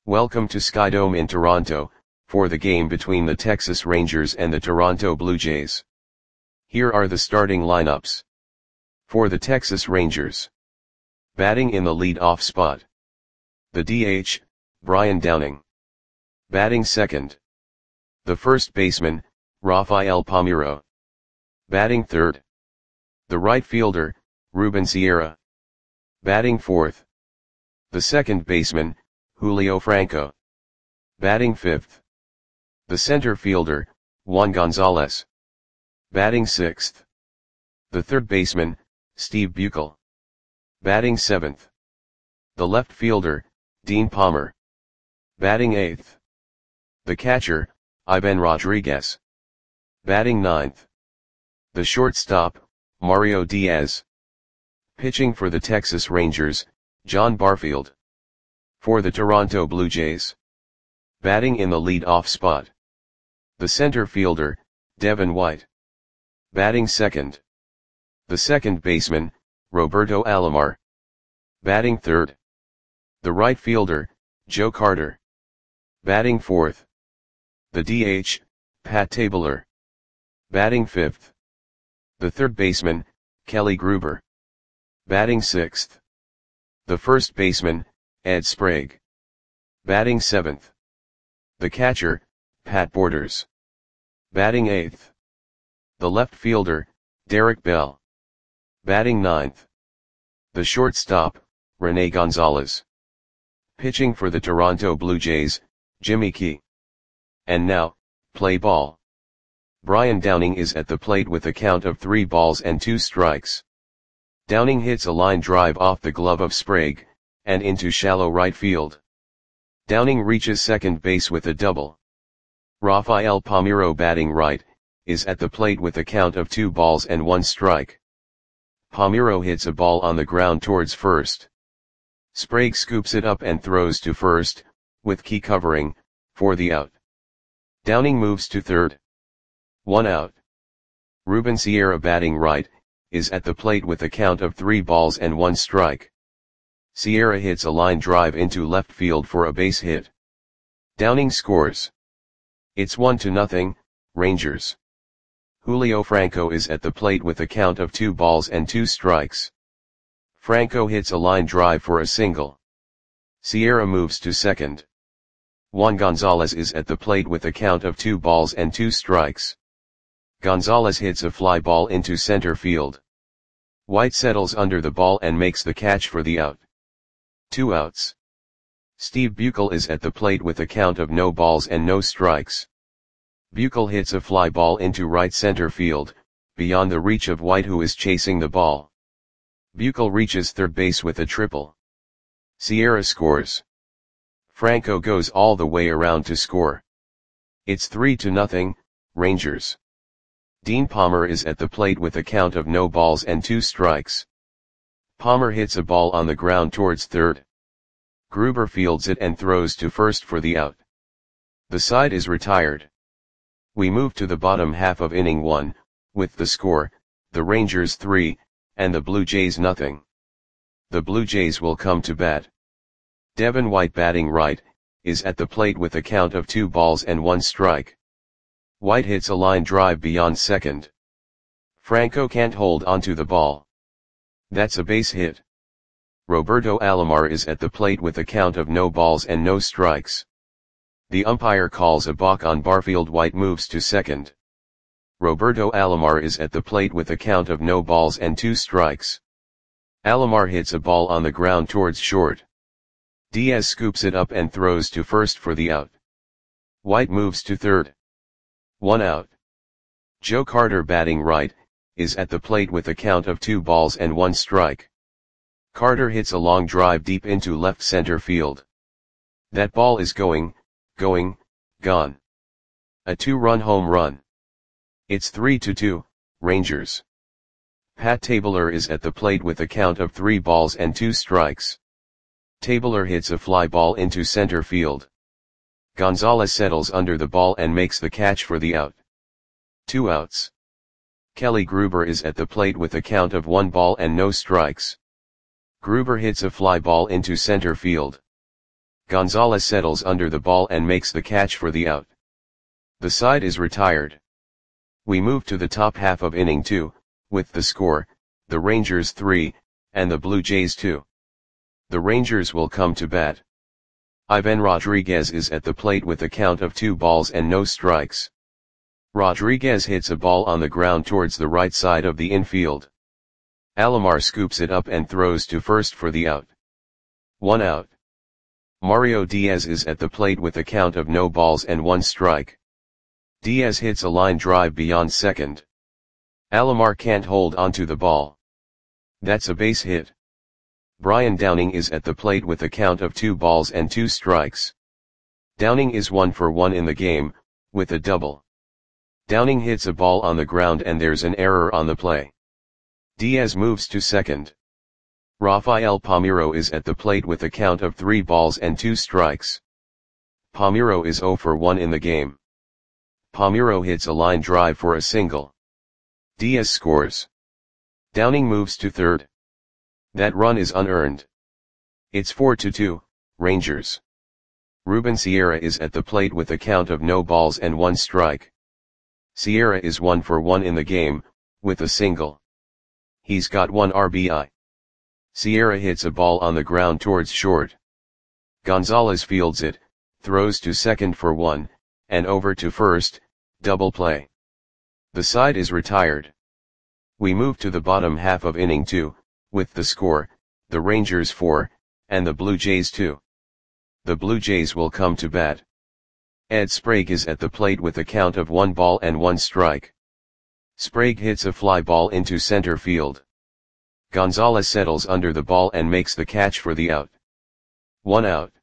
Welcome to Skydome in Toronto, for the game between the Texas Rangers and the Toronto Blue Jays. Here are the starting lineups. For the Texas Rangers. Batting in the lead-off spot. The DH, Brian Downing. Batting second. The first baseman, Rafael Palmeiro. Batting third. The right fielder, Ruben Sierra. Batting fourth. The second baseman, Julio Franco. Batting fifth. The center fielder, Juan Gonzalez. Batting sixth. The third baseman, Steve Buechele. Batting seventh. The left fielder, Dean Palmer. Batting eighth. The catcher, Ivan Rodriguez. Batting ninth. The shortstop, Mario Diaz. Pitching for the Texas Rangers, John Barfield. For the Toronto Blue Jays. Batting in the lead-off spot. The center fielder, Devin White. Batting second. The second baseman, Roberto Alomar. Batting third. The right fielder, Joe Carter. Batting fourth. The DH, Pat Tabler. Batting fifth. The third baseman, Kelly Gruber. Batting sixth. The first baseman, Ed Sprague. Batting seventh. The catcher, Pat Borders. Batting eighth. The left fielder, Derek Bell. Batting ninth. The shortstop, Rene Gonzalez. Pitching for the Toronto Blue Jays, Jimmy Key. And now, play ball. Brian Downing is at the plate with a count of 3 balls and 2 strikes. Downing hits a line drive off the glove of Sprague, and into shallow right field. Downing reaches second base with a double. Rafael Palmeiro, batting right, is at the plate with a count of 2 balls and 1 strike. Palmeiro hits a ball on the ground towards first. Sprague scoops it up and throws to first, with Key covering, for the out. Downing moves to third. 1 out. Ruben Sierra, batting right, is at the plate with a count of 3 balls and 1 strike. Sierra hits a line drive into left field for a base hit. Downing scores. It's 1-0, Rangers. Julio Franco is at the plate with a count of 2 balls and 2 strikes. Franco hits a line drive for a single. Sierra moves to second. Juan Gonzalez is at the plate with a count of 2 balls and 2 strikes. Gonzalez hits a fly ball into center field. White settles under the ball and makes the catch for the out. 2 outs. Steve Buechele is at the plate with a count of no balls and no strikes. Buechele hits a fly ball into right center field, beyond the reach of White, who is chasing the ball. Buechele reaches third base with a triple. Sierra scores. Franco goes all the way around to score. It's 3-0, Rangers. Dean Palmer is at the plate with a count of no balls and 2 strikes. Palmer hits a ball on the ground towards third. Gruber fields it and throws to first for the out. The side is retired. We move to the bottom half of inning 1, with the score, the Rangers 3, and the Blue Jays 0. The Blue Jays will come to bat. Devin White, batting right, is at the plate with a count of 2 balls and 1 strike. White hits a line drive beyond second. Franco can't hold onto the ball. That's a base hit. Roberto Alomar is at the plate with a count of no balls and no strikes. The umpire calls a balk on Barfield. White moves to second. Roberto Alomar is at the plate with a count of no balls and 2 strikes. Alomar hits a ball on the ground towards short. Diaz scoops it up and throws to first for the out. White moves to third. 1 out. Joe Carter, batting right, is at the plate with a count of 2 balls and 1 strike. Carter hits a long drive deep into left center field. That ball is gone. A 2-run home run. It's 3-2, Rangers. Pat Tabler is at the plate with a count of 3 balls and 2 strikes. Tabler hits a fly ball into center field. Gonzalez settles under the ball and makes the catch for the out. 2 outs. Kelly Gruber is at the plate with a count of 1 ball and no strikes. Gruber hits a fly ball into center field. Gonzalez settles under the ball and makes the catch for the out. The side is retired. We move to the top half of inning 2, with the score, the Rangers 3, and the Blue Jays 2. The Rangers will come to bat. Ivan Rodriguez is at the plate with a count of 2 balls and no strikes. Rodriguez hits a ball on the ground towards the right side of the infield. Alomar scoops it up and throws to first for the out. 1 out. Mario Diaz is at the plate with a count of no balls and 1 strike. Diaz hits a line drive beyond second. Alomar can't hold onto the ball. That's a base hit. Brian Downing is at the plate with a count of 2 balls and 2 strikes. Downing is 1 for 1 in the game, with a double. Downing hits a ball on the ground and there's an error on the play. Diaz moves to second. Rafael Palmeiro is at the plate with a count of 3 balls and 2 strikes. Palmeiro is 0 for 1 in the game. Palmeiro hits a line drive for a single. Diaz scores. Downing moves to third. That run is unearned. It's 4-2, Rangers. Ruben Sierra is at the plate with a count of no balls and 1 strike. Sierra is 1 for 1 in the game, with a single. He's got 1 RBI. Sierra hits a ball on the ground towards short. Gonzalez fields it, throws to second for 1, and over to first, double play. The side is retired. We move to the bottom half of inning 2, with the score, the Rangers 4, and the Blue Jays 2. The Blue Jays will come to bat. Ed Sprague is at the plate with a count of 1 ball and 1 strike. Sprague hits a fly ball into center field. Gonzalez settles under the ball and makes the catch for the out. 1 out.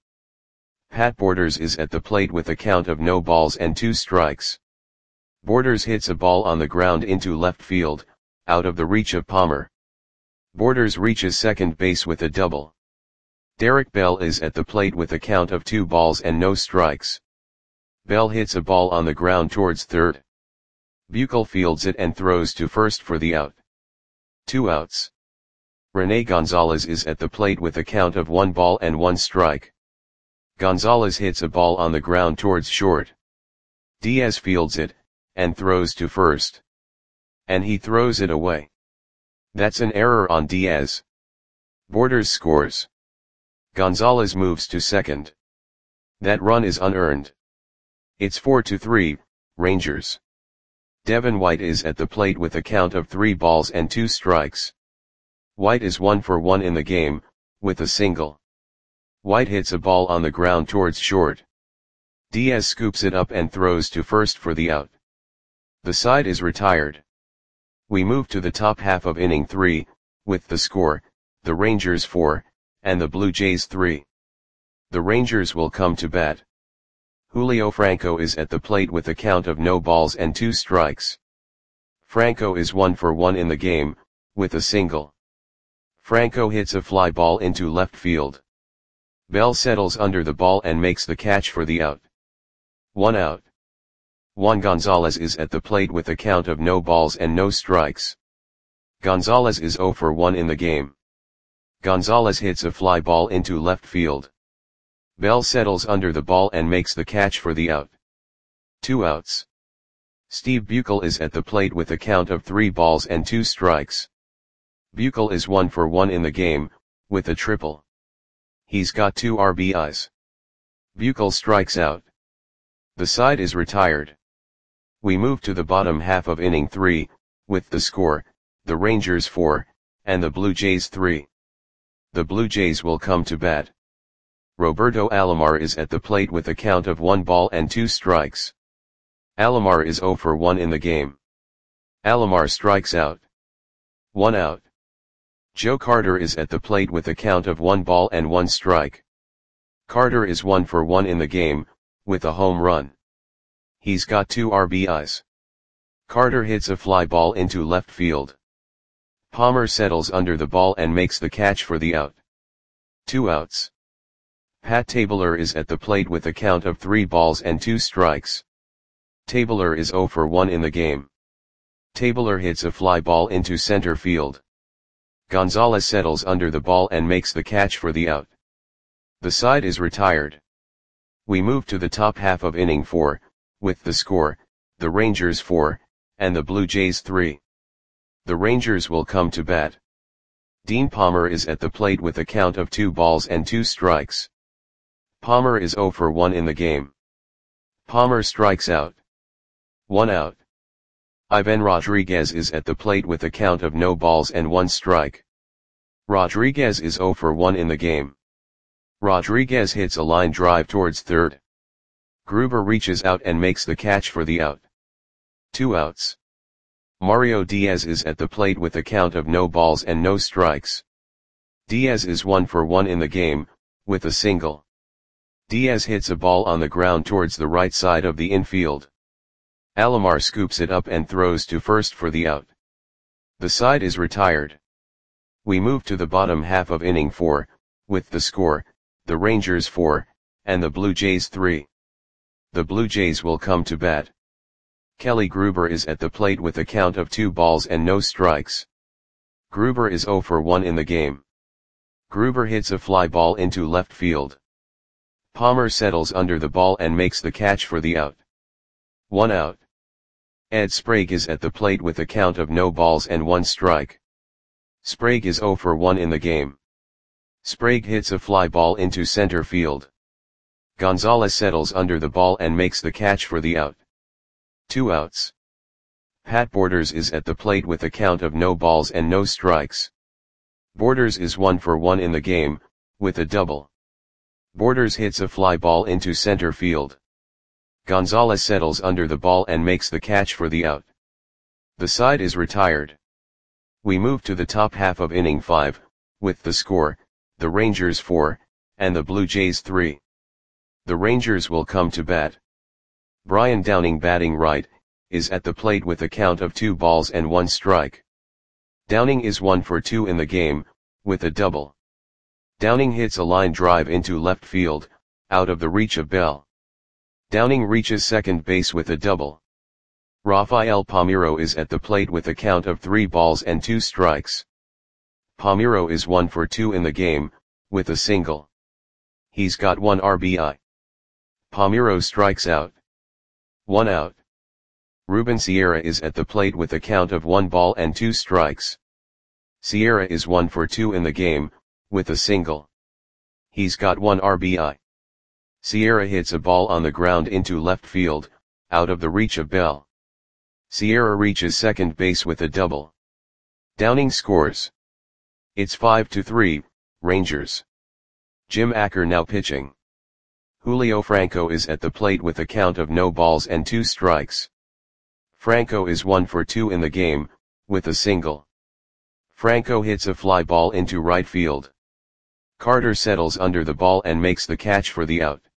Pat Borders is at the plate with a count of no balls and 2 strikes. Borders hits a ball on the ground into left field, out of the reach of Palmer. Borders reaches second base with a double. Derek Bell is at the plate with a count of 2 balls and no strikes. Bell hits a ball on the ground towards third. Buechel fields it and throws to first for the out. 2 outs. Rene Gonzalez is at the plate with a count of 1 ball and 1 strike. Gonzalez hits a ball on the ground towards short. Diaz fields it, and throws to first. And he throws it away. That's an error on Diaz. Borders scores. Gonzalez moves to second. That run is unearned. It's 4-3, Rangers. Devin White is at the plate with a count of 3 balls and 2 strikes. White is 1 for 1 in the game, with a single. White hits a ball on the ground towards short. Diaz scoops it up and throws to first for the out. The side is retired. We move to the top half of inning 3, with the score, the Rangers 4, and the Blue Jays 3. The Rangers will come to bat. Julio Franco is at the plate with a count of no balls and 2 strikes. Franco is 1 for 1 in the game, with a single. Franco hits a fly ball into left field. Bell settles under the ball and makes the catch for the out. 1 out. Juan Gonzalez is at the plate with a count of no balls and no strikes. Gonzalez is 0 for 1 in the game. Gonzalez hits a fly ball into left field. Bell settles under the ball and makes the catch for the out. 2 outs. Steve Buechel is at the plate with a count of 3 balls and 2 strikes. Buechel is 1 for 1 in the game, with a triple. He's got 2 RBIs. Buechel strikes out. The side is retired. We move to the bottom half of inning 3, with the score, the Rangers 4, and the Blue Jays 3. The Blue Jays will come to bat. Roberto Alomar is at the plate with a count of 1 ball and 2 strikes. Alomar is 0 for 1 in the game. Alomar strikes out. 1 out. Joe Carter is at the plate with a count of 1 ball and 1 strike. Carter is 1 for 1 in the game, with a home run. He's got 2 RBIs. Carter hits a fly ball into left field. Palmer settles under the ball and makes the catch for the out. 2 outs. Pat Tabler is at the plate with a count of 3 balls and 2 strikes. Tabler is 0 for 1 in the game. Tabler hits a fly ball into center field. Gonzalez settles under the ball and makes the catch for the out. The side is retired. We move to the top half of inning 4, with the score, the Rangers 4, and the Blue Jays 3. The Rangers will come to bat. Dean Palmer is at the plate with a count of 2 balls and 2 strikes. Palmer is 0 for 1 in the game. Palmer strikes out. 1 out. Ivan Rodriguez is at the plate with a count of no balls and 1 strike. Rodriguez is 0 for 1 in the game. Rodriguez hits a line drive towards third. Gruber reaches out and makes the catch for the out. 2 outs. Mario Diaz is at the plate with a count of no balls and no strikes. Diaz is 1 for 1 in the game, with a single. Diaz hits a ball on the ground towards the right side of the infield. Alomar scoops it up and throws to first for the out. The side is retired. We move to the bottom half of inning 4, with the score, the Rangers 4, and the Blue Jays 3. The Blue Jays will come to bat. Kelly Gruber is at the plate with a count of 2 balls and no strikes. Gruber is 0 for 1 in the game. Gruber hits a fly ball into left field. Palmer settles under the ball and makes the catch for the out. 1 out. Ed Sprague is at the plate with a count of no balls and 1 strike. Sprague is 0 for 1 in the game. Sprague hits a fly ball into center field. Gonzalez settles under the ball and makes the catch for the out. 2 outs. Pat Borders is at the plate with a count of no balls and no strikes. Borders is 1 for 1 in the game, with a double. Borders hits a fly ball into center field. Gonzalez settles under the ball and makes the catch for the out. The side is retired. We move to the top half of inning 5, with the score, the Rangers 4, and the Blue Jays 3. The Rangers will come to bat. Brian Downing, batting right, is at the plate with a count of 2 balls and 1 strike. Downing is 1 for 2 in the game, with a double. Downing hits a line drive into left field, out of the reach of Bell. Downing reaches second base with a double. Rafael Palmeiro is at the plate with a count of 3 balls and 2 strikes. Palmeiro is 1 for 2 in the game, with a single. He's got 1 RBI. Palmeiro strikes out. 1 out. Ruben Sierra is at the plate with a count of 1 ball and 2 strikes. Sierra is 1 for 2 in the game, with a single. He's got 1 RBI. Sierra hits a ball on the ground into left field, out of the reach of Bell. Sierra reaches second base with a double. Downing scores. It's 5-3, Rangers. Jim Acker now pitching. Julio Franco is at the plate with a count of no balls and 2 strikes. Franco is 1 for 2 in the game, with a single. Franco hits a fly ball into right field. Carter settles under the ball and makes the catch for the out.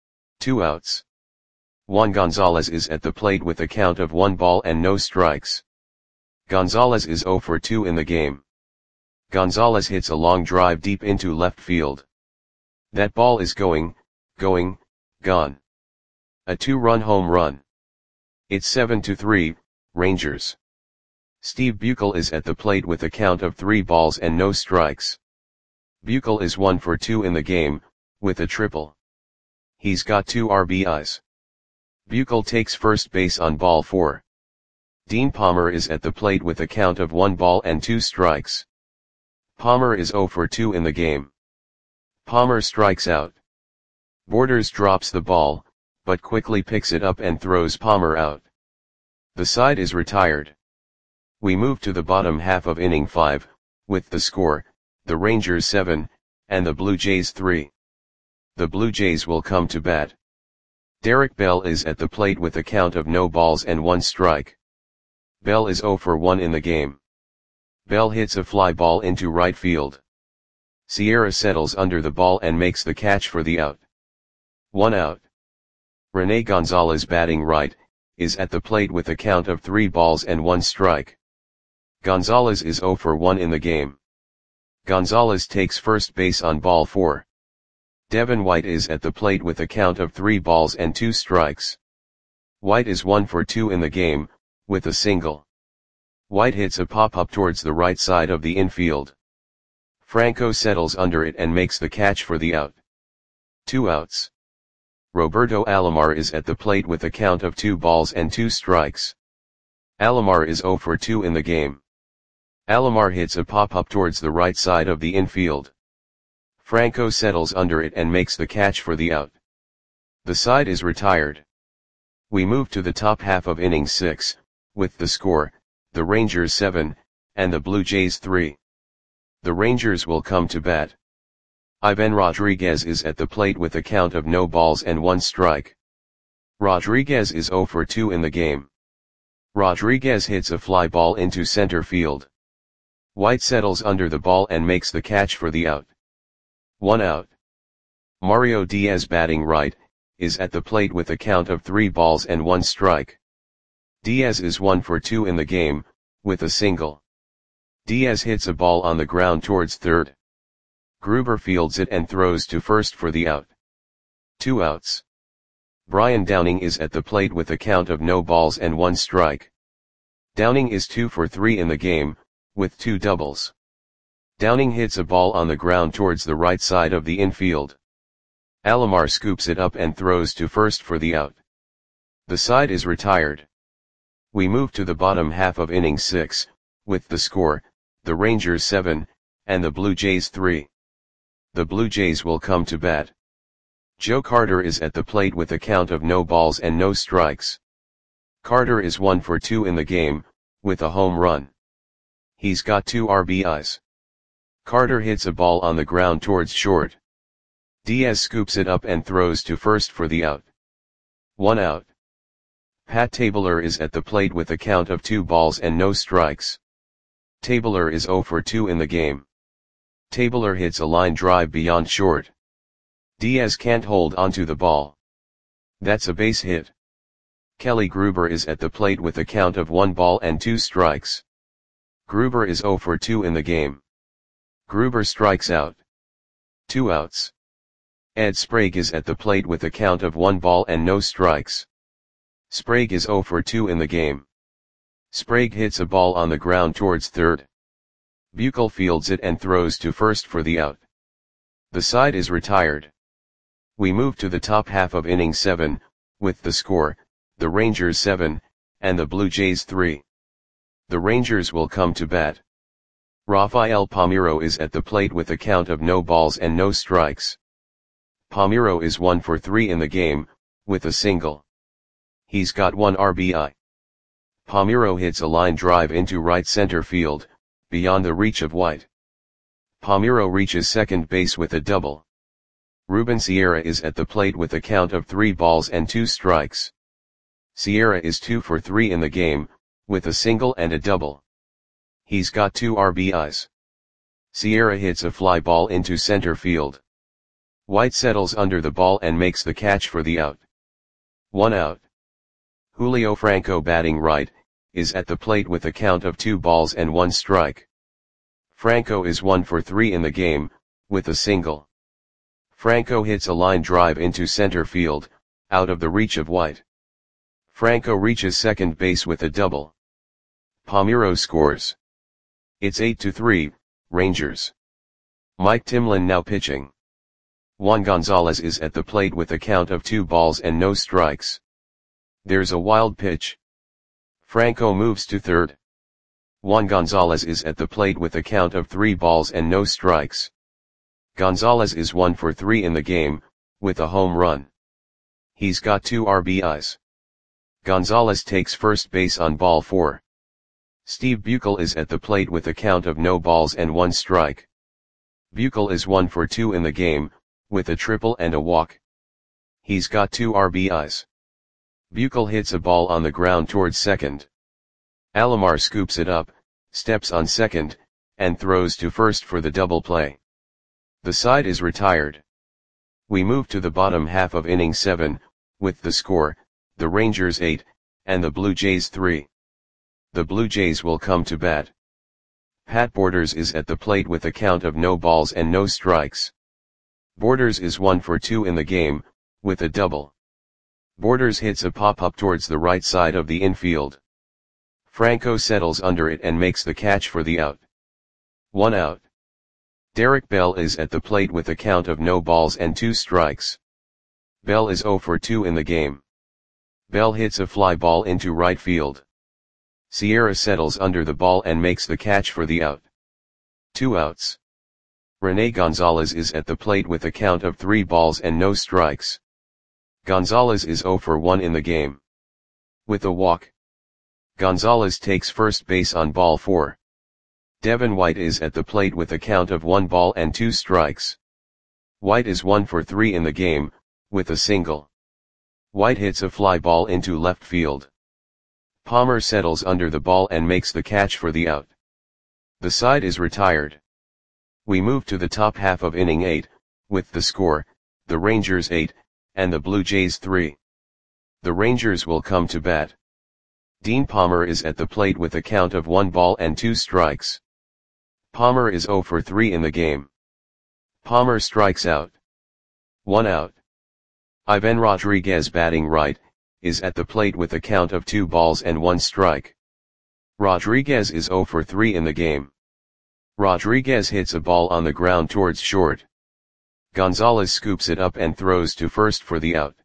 2 outs. Juan Gonzalez is at the plate with a count of 1 ball and no strikes. Gonzalez is 0 for 2 in the game. Gonzalez hits a long drive deep into left field. That ball is gone. A 2-run home run. It's 7-3, Rangers. Steve Buechel is at the plate with a count of 3 balls and no strikes. Buechel is 1 for 2 in the game, with a triple. He's got 2 RBIs. Buechel takes first base on ball 4. Dean Palmer is at the plate with a count of 1 ball and 2 strikes. Palmer is 0 for 2 in the game. Palmer strikes out. Borders drops the ball, but quickly picks it up and throws Palmer out. The side is retired. We move to the bottom half of inning 5, with the score, the Rangers 7, and the Blue Jays 3. The Blue Jays will come to bat. Derek Bell is at the plate with a count of no balls and 1 strike. Bell is 0 for 1 in the game. Bell hits a fly ball into right field. Sierra settles under the ball and makes the catch for the out. 1 out. Rene Gonzalez, batting right, is at the plate with a count of 3 balls and 1 strike. Gonzalez is 0 for 1 in the game. Gonzalez takes first base on ball 4. Devin White is at the plate with a count of 3 balls and 2 strikes. White is 1 for 2 in the game, with a single. White hits a pop-up towards the right side of the infield. Franco settles under it and makes the catch for the out. 2 outs. Roberto Alomar is at the plate with a count of 2 balls and 2 strikes. Alomar is 0 for 2 in the game. Alomar hits a pop-up towards the right side of the infield. Franco settles under it and makes the catch for the out. The side is retired. We move to the top half of inning 6, with the score, the Rangers 7, and the Blue Jays 3. The Rangers will come to bat. Ivan Rodriguez is at the plate with a count of no balls and 1 strike. Rodriguez is 0 for 2 in the game. Rodriguez hits a fly ball into center field. White settles under the ball and makes the catch for the out. 1 out. Mario Diaz, batting right, is at the plate with a count of 3 balls and 1 strike. Diaz is 1 for 2 in the game, with a single. Diaz hits a ball on the ground towards third. Gruber fields it and throws to first for the out. 2 outs. Brian Downing is at the plate with a count of no balls and 1 strike. Downing is 2 for 3 in the game, with 2 doubles. Downing hits a ball on the ground towards the right side of the infield. Alomar scoops it up and throws to first for the out. The side is retired. We move to the bottom half of inning 6, with the score, the Rangers 7, and the Blue Jays 3. The Blue Jays will come to bat. Joe Carter is at the plate with a count of no balls and no strikes. Carter is 1 for 2 in the game, with a home run. He's got 2 RBIs. Carter hits a ball on the ground towards short. Diaz scoops it up and throws to first for the out. 1 out. Pat Tabler is at the plate with a count of 2 balls and no strikes. Tabler is 0 for 2 in the game. Tabler hits a line drive beyond short. Diaz can't hold onto the ball. That's a base hit. Kelly Gruber is at the plate with a count of 1 ball and 2 strikes. Gruber is 0 for 2 in the game. Gruber strikes out. 2 outs. Ed Sprague is at the plate with a count of 1 ball and no strikes. Sprague is 0 for 2 in the game. Sprague hits a ball on the ground towards third. Buechel fields it and throws to first for the out. The side is retired. We move to the top half of inning 7, with the score, the Rangers 7, and the Blue Jays 3. The Rangers will come to bat. Rafael Palmeiro is at the plate with a count of no balls and no strikes. Palmeiro is 1 for 3 in the game, with a single. He's got 1 RBI. Palmeiro hits a line drive into right center field, beyond the reach of White. Palmeiro reaches second base with a double. Ruben Sierra is at the plate with a count of 3 balls and 2 strikes. Sierra is 2 for 3 in the game, with a single and a double. He's got 2 RBIs. Sierra hits a fly ball into center field. White settles under the ball and makes the catch for the out. 1 out. Julio Franco, batting right, is at the plate with a count of 2 balls and 1 strike. Franco is 1 for 3 in the game, with a single. Franco hits a line drive into center field, out of the reach of White. Franco reaches second base with a double. Palmeiro scores. It's 8-3, Rangers. Mike Timlin now pitching. Juan Gonzalez is at the plate with a count of 2 balls and no strikes. There's a wild pitch. Franco moves to third. Juan Gonzalez is at the plate with a count of 3 balls and no strikes. Gonzalez is 1 for 3 in the game, with a home run. He's got 2 RBIs. Gonzalez takes first base on ball 4. Steve Buechel is at the plate with a count of no balls and 1 strike. Buechel is 1 for 2 in the game, with a triple and a walk. He's got 2 RBIs. Buechel hits a ball on the ground towards second. Alomar scoops it up, steps on second, and throws to first for the double play. The side is retired. We move to the bottom half of inning 7, with the score, the Rangers 8, and the Blue Jays 3. The Blue Jays will come to bat. Pat Borders is at the plate with a count of no balls and no strikes. Borders is 1 for 2 in the game, with a double. Borders hits a pop-up towards the right side of the infield. Franco settles under it and makes the catch for the out. 1 out. Derek Bell is at the plate with a count of no balls and 2 strikes. Bell is 0 for 2 in the game. Bell hits a fly ball into right field. Sierra settles under the ball and makes the catch for the out. 2 outs. Rene Gonzalez is at the plate with a count of 3 balls and no strikes. Gonzalez is 0 for 1 in the game. With a walk, Gonzalez takes first base on ball 4. Devin White is at the plate with a count of 1 ball and 2 strikes. White is 1 for 3 in the game, with a single. White hits a fly ball into left field. Palmer settles under the ball and makes the catch for the out. The side is retired. We move to the top half of inning 8, with the score, the Rangers 8, and the Blue Jays 3. The Rangers will come to bat. Dean Palmer is at the plate with a count of 1 ball and 2 strikes. Palmer is 0 for 3 in the game. Palmer strikes out. 1 out. Ivan Rodriguez, batting right, is at the plate with a count of 2 balls and 1 strike. Rodriguez is 0 for 3 in the game. Rodriguez hits a ball on the ground towards short. Gonzalez scoops it up and throws to first for the out.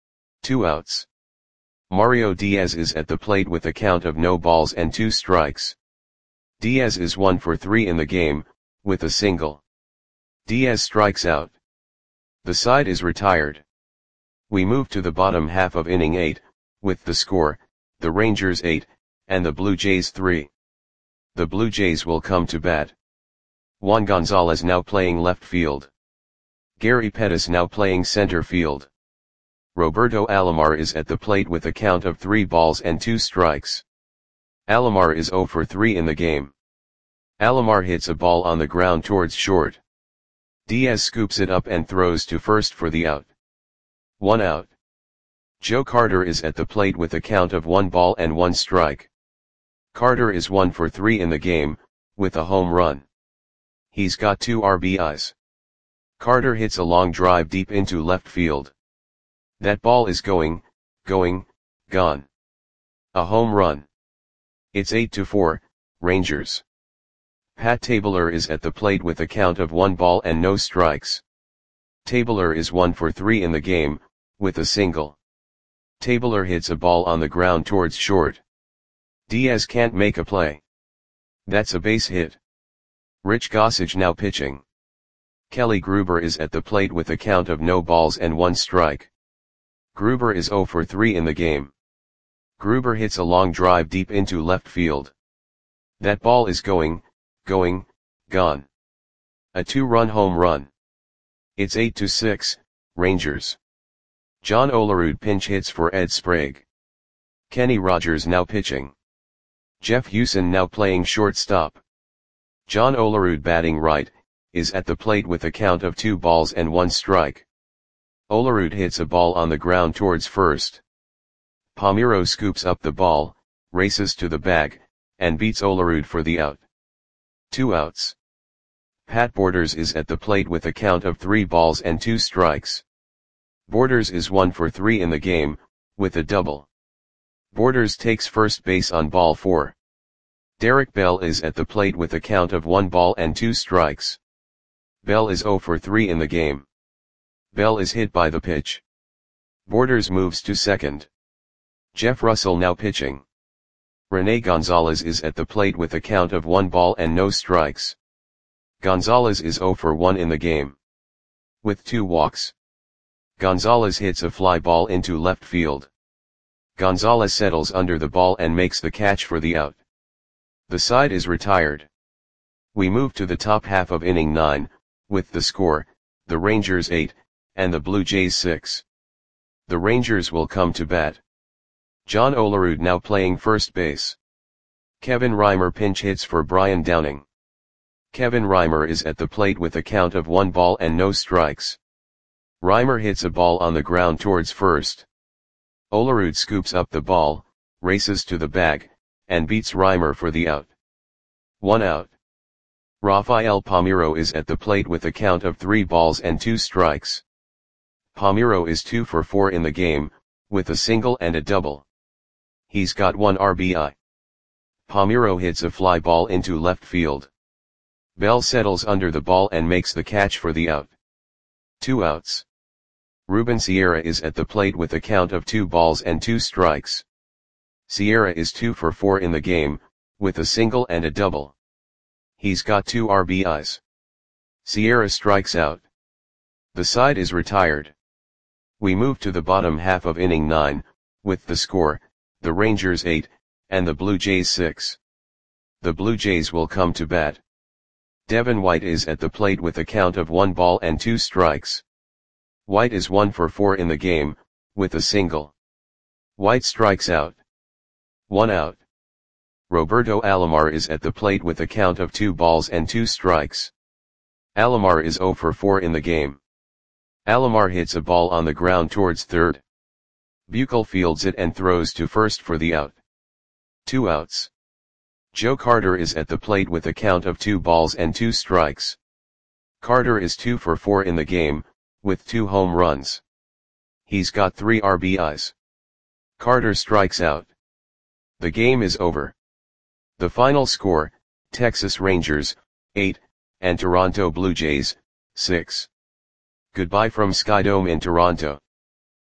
2 outs. Mario Diaz is at the plate with a count of no balls and 2 strikes. Diaz is 1 for 3 in the game, with a single. Diaz strikes out. The side is retired. We move to the bottom half of inning 8, with the score, the Rangers 8, and the Blue Jays 3. The Blue Jays will come to bat. Juan Gonzalez now playing left field. Gary Pettis now playing center field. Roberto Alomar is at the plate with a count of 3 balls and 2 strikes. Alomar is 0 for 3 in the game. Alomar hits a ball on the ground towards short. Diaz scoops it up and throws to first for the out. 1 out. Joe Carter is at the plate with a count of 1 ball and 1 strike. Carter is 1 for 3 in the game, with a home run. He's got 2 RBIs. Carter hits a long drive deep into left field. That ball is going, gone. A home run. It's 8-4, Rangers. Pat Tabler is at the plate with a count of 1 ball and no strikes. Tabler is 1 for 3 in the game, with a single. Tabler hits a ball on the ground towards short. Diaz can't make a play. That's a base hit. Rich Gossage now pitching. Kelly Gruber is at the plate with a count of no balls and 1 strike. Gruber is 0 for 3 in the game. Gruber hits a long drive deep into left field. That ball is going, gone. A 2-run home run. It's 8-6, Rangers. John Olerud pinch hits for Ed Sprague. Kenny Rogers now pitching. Jeff Hewson now playing shortstop. John Olerud, batting right, is at the plate with a count of 2 balls and 1 strike. Olerud hits a ball on the ground towards first. Palmeiro scoops up the ball, races to the bag, and beats Olerud for the out. 2 outs. Pat Borders is at the plate with a count of 3 balls and 2 strikes. Borders is 1 for 3 in the game, with a double. Borders takes first base on ball 4. Derek Bell is at the plate with a count of 1 ball and 2 strikes. Bell is 0 for 3 in the game. Bell is hit by the pitch. Borders moves to second. Jeff Russell now pitching. Rene Gonzalez is at the plate with a count of 1 ball and no strikes. Gonzalez is 0 for 1 in the game. With 2 walks. Gonzalez hits a fly ball into left field. Gonzalez settles under the ball and makes the catch for the out. The side is retired. We move to the top half of inning 9, with the score, the Rangers 8, and the Blue Jays 6. The Rangers will come to bat. John Olerud now playing first base. Kevin Reimer pinch hits for Brian Downing. Kevin Reimer is at the plate with a count of 1 ball and no strikes. Reimer hits a ball on the ground towards first. Olerud scoops up the ball, races to the bag, and beats Reimer for the out. 1 out. Rafael Palmeiro is at the plate with a count of 3 balls and 2 strikes. Palmeiro is 2 for 4 in the game, with a single and a double. He's got 1 RBI. Palmeiro hits a fly ball into left field. Bell settles under the ball and makes the catch for the out. 2 outs. Ruben Sierra is at the plate with a count of 2 balls and 2 strikes. Sierra is 2 for 4 in the game, with a single and a double. He's got 2 RBIs. Sierra strikes out. The side is retired. We move to the bottom half of inning 9, with the score, the Rangers 8, and the Blue Jays 6. The Blue Jays will come to bat. Devin White is at the plate with a count of 1 ball and 2 strikes. White is 1 for 4 in the game, with a single. White strikes out. 1 out. Roberto Alomar is at the plate with a count of 2 balls and 2 strikes. Alomar is 0 for 4 in the game. Alomar hits a ball on the ground towards third. Buechel fields it and throws to first for the out. 2 outs. Joe Carter is at the plate with a count of 2 balls and 2 strikes. Carter is 2 for 4 in the game, with 2 home runs. He's got 3 RBIs. Carter strikes out. The game is over. The final score, Texas Rangers, 8, and Toronto Blue Jays, 6. Goodbye from Skydome in Toronto.